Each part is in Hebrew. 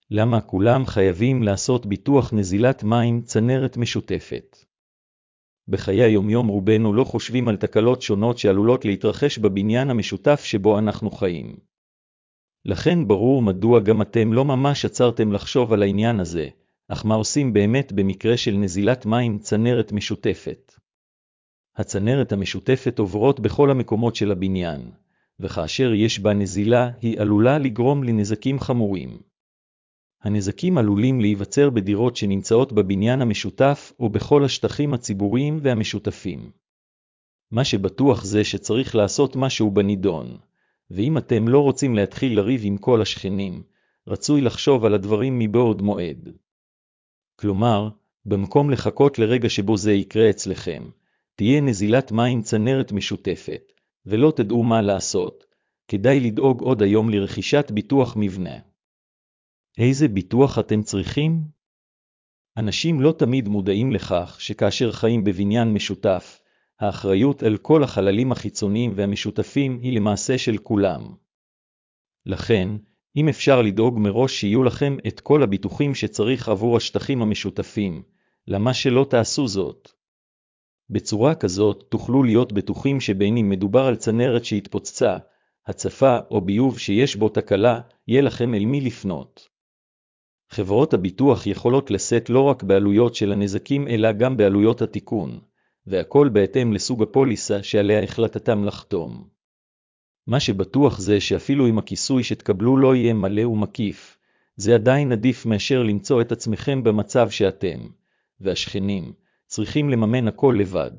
למה כולם חייבים לעשות ביטוח נזילת מים צנרת משותפת? בחיי היומיום רובנו לא חושבים על תקלות שונות שעלולות להתרחש בבניין המשותף שבו אנחנו חיים. לכן ברור מדוע גם אתם לא ממש עצרתם לחשוב על העניין הזה, אך מה עושים באמת במקרה של נזילת מים צנרת משותפת? הצנרת המשותפת עוברות בכל המקומות של הבניין, וכאשר יש בה נזילה היא עלולה לגרום לנזקים חמורים. הנזקים עלולים להיווצר בדירות שנמצאות בבניין המשותף או בכל השטחים הציבוריים והמשותפים. מה שבטוח זה שצריך לעשות משהו בנידון, ואם אתם לא רוצים להתחיל לריב עם כל השכנים, רצוי לחשוב על הדברים מבעוד מועד. כלומר, במקום לחכות לרגע שבו זה יקרה אצלכם, תהיה נזילת מים צנרת משותפת, ולא תדעו מה לעשות, כדאי לדאוג עוד היום לרכישת ביטוח מבנה. איזה ביטוח אתם צריכים? אנשים לא תמיד מודעים לכך שכאשר חיים בבניין משותף, האחריות על כל החללים החיצוניים והמשותפים היא למעשה של כולם. לכן, אם אפשר לדאוג מראש שיהיו לכם את כל הביטוחים שצריך עבור השטחים המשותפים, למה שלא תעשו זאת? בצורה כזאת תוכלו להיות בטוחים שבין אם מדובר על צנרת שהתפוצצה, הצפה או ביוב שיש בו תקלה, יהיה לכם אל מי לפנות. חברות הביטוח יכולות לשאת לא רק בעלויות של הנזקים אלא גם בעלויות התיקון, והכל בהתאם לסוג הפוליסה שעליה החלטתם לחתום. מה שבטוח זה שאפילו אם הכיסוי שתקבלו לא יהיה מלא ומקיף, זה עדיין עדיף מאשר למצוא את עצמכם במצב שאתם, והשכנים, צריכים לממן הכל לבד.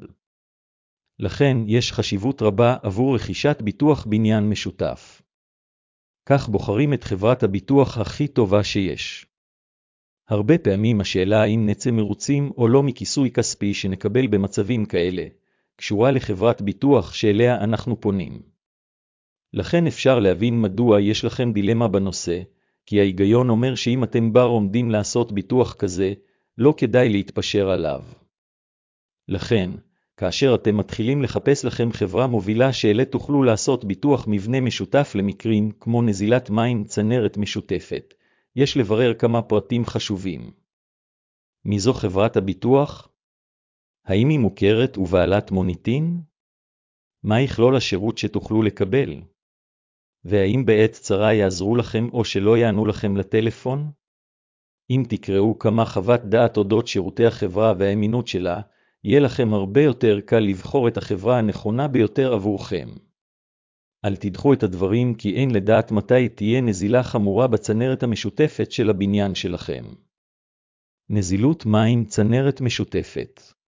לכן יש חשיבות רבה עבור רכישת ביטוח בניין משותף. כך בוחרים את חברת הביטוח הכי טובה שיש. הרבה פעמים השאלה האם נצא מרוצים או לא מכיסוי כספי שנקבל במצבים כאלה, קשורה לחברת ביטוח שאליה אנחנו פונים. לכן אפשר להבין מדוע יש לכם דילמה בנושא, כי ההיגיון אומר שאם אתם עומדים לעשות ביטוח כזה, לא כדאי להתפשר עליו. לכן, כאשר אתם מתחילים לחפש לכם חברה מובילה שאלה תוכלו לעשות ביטוח מבנה משותף למקרים כמו נזילת מים צנרת משותפת, יש לברר כמה פרטים חשובים. מי זו חברת הביטוח? האם היא מוכרת ובעלת מוניטין? מה יכלול השירות שתוכלו לקבל? והאם בעת צרה יעזרו לכם או שלא יענו לכם לטלפון? אם תקראו כמה חוות דעת אודות שירותי החברה והאמינות שלה, יהיה לכם הרבה יותר קל לבחור את החברה הנכונה ביותר עבורכם. אל תדחו את הדברים כי אין לדעת מתי תהיה נזילה חמורה בצנרת המשותפת של הבניין שלכם. נזילות מים צנרת משותפת.